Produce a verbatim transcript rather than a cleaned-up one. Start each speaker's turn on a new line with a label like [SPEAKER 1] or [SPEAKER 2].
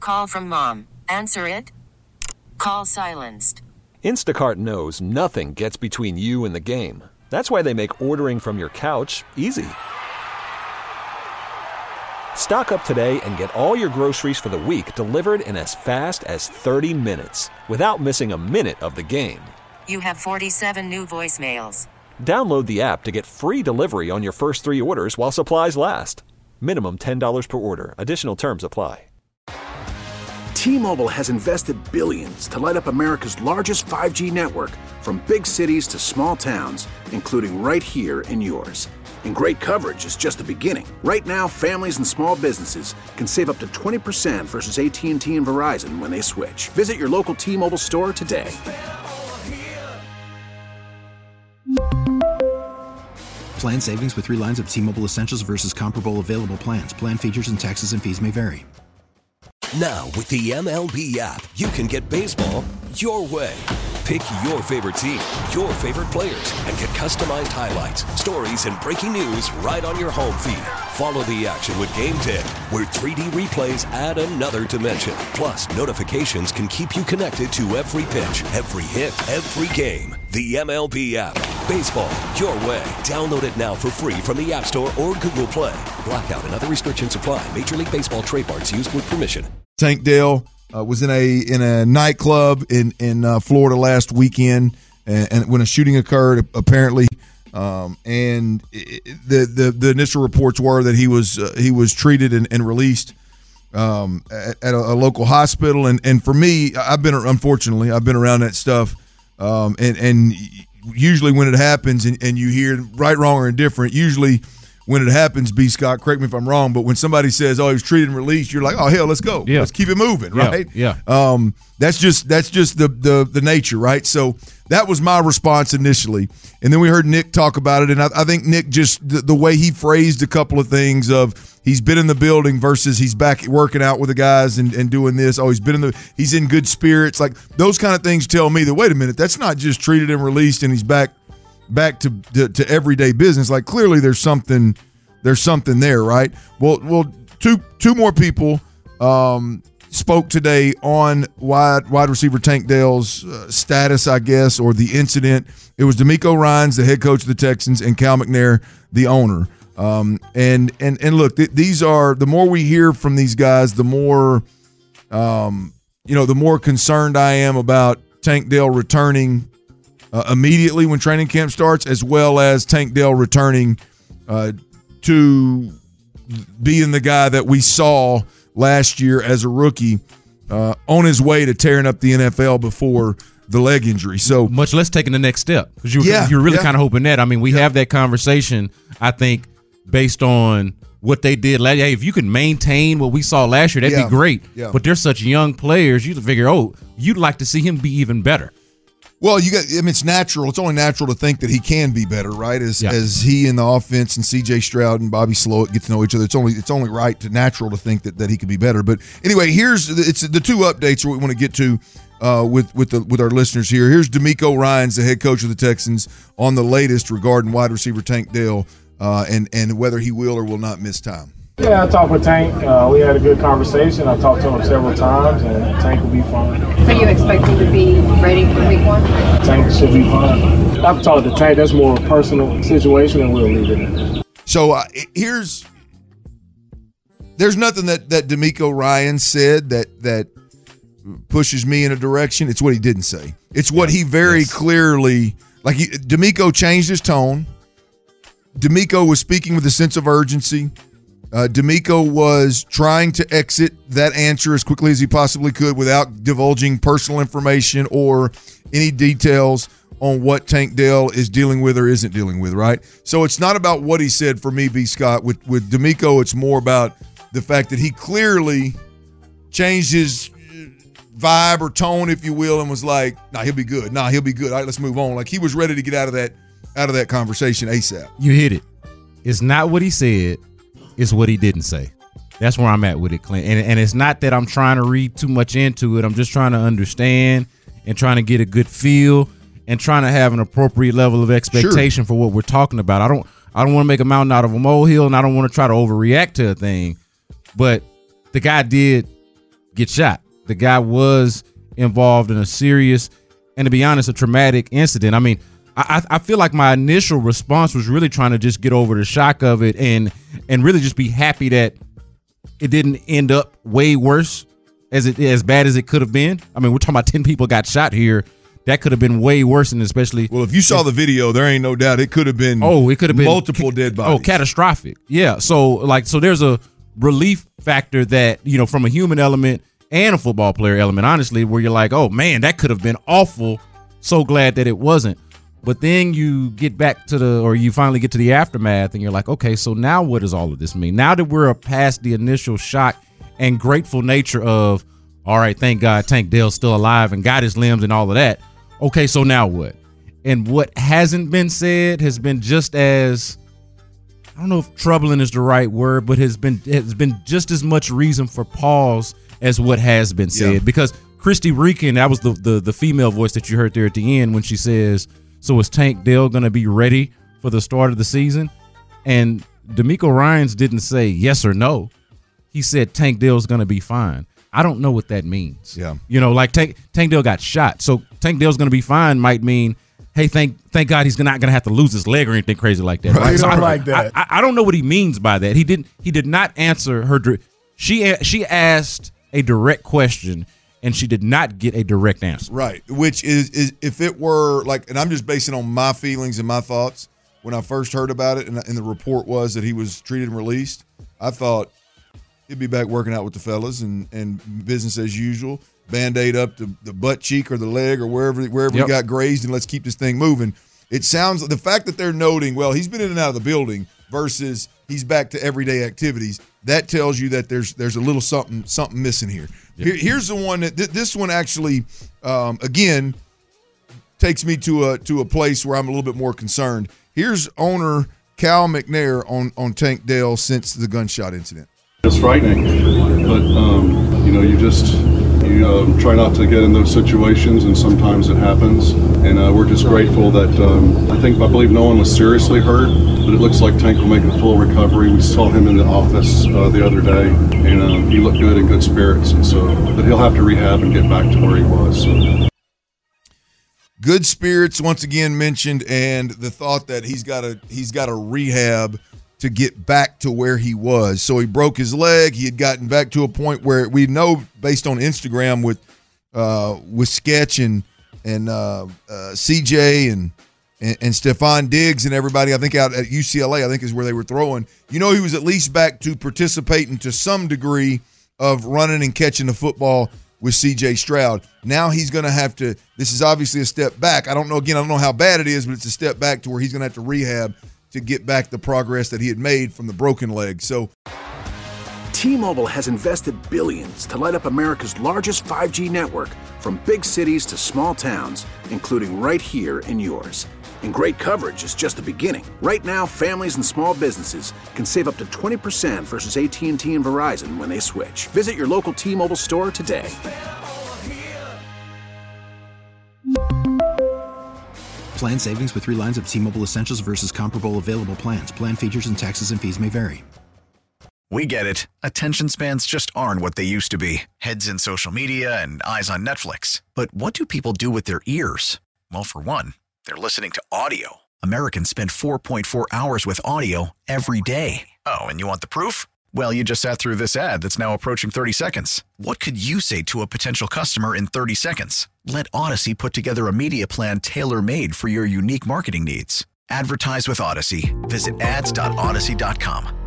[SPEAKER 1] call from mom. Answer it. Call silenced.
[SPEAKER 2] Instacart knows nothing gets between you and the game. That's why they make ordering from your couch easy. Stock up today and get all your groceries for the week delivered in as fast as thirty minutes without missing a minute of the game.
[SPEAKER 1] You have forty-seven new voicemails.
[SPEAKER 2] Download the app to get free delivery on your first three orders while supplies last. Minimum ten dollars per order. Additional terms apply.
[SPEAKER 3] T-Mobile has invested billions to light up America's largest five G network, from big cities to small towns, including right here in yours. And great coverage is just the beginning. Right now, families and small businesses can save up to twenty percent versus A T and T and Verizon when they switch. Visit your local T-Mobile store today.
[SPEAKER 4] Plan savings with three lines of T-Mobile Essentials versus comparable available plans. Plan features and taxes and fees may vary.
[SPEAKER 5] Now, with the M L B app, you can get baseball your way. Pick your favorite team, your favorite players, and get customized highlights, stories, and breaking news right on your home feed. Follow the action with Game ten, where three D replays add another dimension. Plus, notifications can keep you connected to every pitch, every hit, every game. The M L B app. Baseball your way. Download it now for free from the App Store or Google Play. Blackout and other restrictions apply. Major League Baseball trademarks used with permission.
[SPEAKER 6] Tank Dell uh, was in a in a nightclub in in uh, Florida last weekend, and, and when a shooting occurred, apparently, um, and it, the, the the initial reports were that he was uh, he was treated and, and released um, at, at a, a local hospital. And, and for me, I've been unfortunately I've been around that stuff, um, and and usually when it happens and, and you hear right, wrong, or indifferent, usually when it happens, B. Scott, correct me if I'm wrong, but when somebody says, "Oh, he was treated and released," you're like, "Oh, hell, let's go,
[SPEAKER 7] yeah.
[SPEAKER 6] let's keep it moving," right?
[SPEAKER 7] Yeah. yeah.
[SPEAKER 6] Um, that's just that's just the, the the nature, right? So that was my response initially, and then we heard Nick talk about it, and I, I think Nick just the, the way he phrased a couple of things of he's been in the building versus he's back working out with the guys and, and doing this. Oh, he's been in the he's in good spirits, like those kind of things tell me that wait a minute, that's not just treated and released and he's back back to to, to everyday business. Like clearly there's something. There's something there, right? Well, well, two two more people um, spoke today on wide wide receiver Tank Dell's uh, status, I guess, or the incident. It was DeMeco Ryans, the head coach of the Texans, and Cal McNair, the owner. Um, and and and look, th- these are the more we hear from these guys, the more um, you know, the more concerned I am about Tank Dell returning uh, immediately when training camp starts, as well as Tank Dell returning uh, to being the guy that we saw last year as a rookie uh, on his way to tearing up the N F L before the leg injury. So
[SPEAKER 7] much less taking the next step, because you,
[SPEAKER 6] yeah,
[SPEAKER 7] you're really
[SPEAKER 6] yeah.
[SPEAKER 7] kind of hoping that. I mean, we yeah. have that conversation, I think, based on what they did last year. Hey, if you could maintain what we saw last year, that'd
[SPEAKER 6] yeah.
[SPEAKER 7] be great.
[SPEAKER 6] Yeah.
[SPEAKER 7] But they're such young players, you figure, oh, you'd like to see him be even better.
[SPEAKER 6] Well, you got. I mean, it's natural. It's only natural to think that he can be better, right? As
[SPEAKER 7] yeah.
[SPEAKER 6] as he and the offense and C J Stroud and Bobby Slowick get to know each other, it's only it's only right to natural to think that, that he could be better. But anyway, here's it's the two updates we want to get to uh, with with the with our listeners here. Here's DeMeco Ryans, the head coach of the Texans, on the latest regarding wide receiver Tank Dell uh, and and whether he will or will not miss time.
[SPEAKER 8] Yeah, I talked with Tank. Uh, we had a good conversation. I talked to him several times, and Tank will be fine.
[SPEAKER 9] So you expect him to be ready for week one?
[SPEAKER 8] Tank should be fine. I've talked to Tank. That's more a personal situation, and we'll leave it there.
[SPEAKER 6] So uh, here's there's nothing that that DeMeco Ryans said that that pushes me in a direction. It's what he didn't say. It's what he very yes. clearly like. He, DeMeco changed his tone. DeMeco was speaking with a sense of urgency. Uh, DeMeco was trying to exit that answer as quickly as he possibly could without divulging personal information or any details on what Tank Dell is dealing with or isn't dealing with, right? So it's not about what he said for me, B. Scott. With, with DeMeco, it's more about the fact that he clearly changed his vibe or tone, if you will, and was like, nah, he'll be good. Nah, he'll be good. All right, let's move on. Like he was ready to get out of that out of that conversation ASAP.
[SPEAKER 7] You hit it. It's not what he said. It's what he didn't say. That's where I'm at with it, Clint. And, and it's not that I'm trying to read too much into it. I'm just trying to understand and trying to get a good feel and trying to have an appropriate level of expectation sure. for what we're talking about. I don't I don't want to make a mountain out of a molehill, and I don't want to try to overreact to a thing. But the guy did get shot. The guy was involved in a serious, and to be honest, a traumatic incident. I mean, I, I feel like my initial response was really trying to just get over the shock of it and and really just be happy that it didn't end up way worse as it as bad as it could have been. I mean, we're talking about ten people got shot here. That could have been way worse, and especially
[SPEAKER 6] well, if you saw the video, there ain't no doubt it could have been.
[SPEAKER 7] Oh, it could have been
[SPEAKER 6] multiple dead bodies.
[SPEAKER 7] Oh, catastrophic. Yeah. So like, so there's a relief factor that, you know, from a human element and a football player element, honestly, where you're like, oh man, that could have been awful. So glad that it wasn't. But then you get back to the, or you finally get to the aftermath, and you're like, okay, so now what does all of this mean? Now that we're past the initial shock and grateful nature of, all right, thank God Tank Dell's still alive and got his limbs and all of that. Okay, so now what? And what hasn't been said has been just as, I don't know if troubling is the right word, but has been has been just as much reason for pause as what has been said. Yeah. Because Christy Reekin, that was the, the the female voice that you heard there at the end when she says, so is Tank Dell going to be ready for the start of the season? And DeMeco Ryans didn't say yes or no. He said Tank Dell's going to be fine. I don't know what that means.
[SPEAKER 6] Yeah.
[SPEAKER 7] You know, like Tank, Tank Dell got shot. So Tank Dell's going to be fine might mean, hey, thank thank God he's not going to have to lose his leg or anything crazy like that.
[SPEAKER 10] Right?
[SPEAKER 7] So
[SPEAKER 10] I don't
[SPEAKER 7] I,
[SPEAKER 10] like that.
[SPEAKER 7] I, I don't know what he means by that. He didn't. He did not answer her. She she asked a direct question, and she did not get a direct answer.
[SPEAKER 6] Right, which is, is if it were like, and I'm just basing on my feelings and my thoughts when I first heard about it, and, and the report was that he was treated and released, I thought he'd be back working out with the fellas and, and business as usual, Band-Aid up the, the butt cheek or the leg or wherever wherever
[SPEAKER 7] yep.
[SPEAKER 6] he got grazed, and let's keep this thing moving. It sounds, the fact that they're noting, well, he's been in and out of the building versus he's back to everyday activities, that tells you that there's there's a little something something missing here. Yep. Here here's the one that th- this one actually, um, again, takes me to a to a place where I'm a little bit more concerned. Here's owner Cal McNair on on Tank Dell since the gunshot incident.
[SPEAKER 11] It's frightening, but um, you know, you just you uh, try not to get in those situations, and sometimes it happens. And uh, we're just grateful that um, I think I believe no one was seriously hurt, but it looks like Tank will make a full recovery. We saw him in the office uh, the other day, and uh, he looked good in good spirits. And so, but he'll have to rehab and get back to where he was. So.
[SPEAKER 6] Good spirits once again mentioned, and the thought that he's got a he's got a rehab to get back to where he was. So he broke his leg. He had gotten back to a point where we know, based on Instagram with uh, with Sketch and and uh, uh, C J and, and and Stephon Diggs and everybody, I think out at U C L A, I think is where they were throwing. You know, he was at least back to participating to some degree of running and catching the football with C J Stroud. Now he's going to have to, this is obviously a step back. I don't know, again, I don't know how bad it is, but it's a step back to where he's going to have to rehab to get back the progress that he had made from the broken leg. So
[SPEAKER 3] T-Mobile has invested billions to light up America's largest five G network, from big cities to small towns, including right here in yours. And great coverage is just the beginning. Right now, families and small businesses can save up to twenty percent versus A T and T and Verizon when they switch. Visit your local T-Mobile store today.
[SPEAKER 4] Plan savings with three lines of T-Mobile Essentials versus comparable available plans. Plan features and taxes and fees may vary.
[SPEAKER 12] We get it. Attention spans just aren't what they used to be. Heads in social media and eyes on Netflix. But what do people do with their ears? Well, for one, they're listening to audio. Americans spend four point four hours with audio every day. Oh, and you want the proof? Well, you just sat through this ad that's now approaching thirty seconds. What could you say to a potential customer in thirty seconds? Let Odyssey put together a media plan tailor-made for your unique marketing needs. Advertise with Odyssey. Visit ads dot odyssey dot com.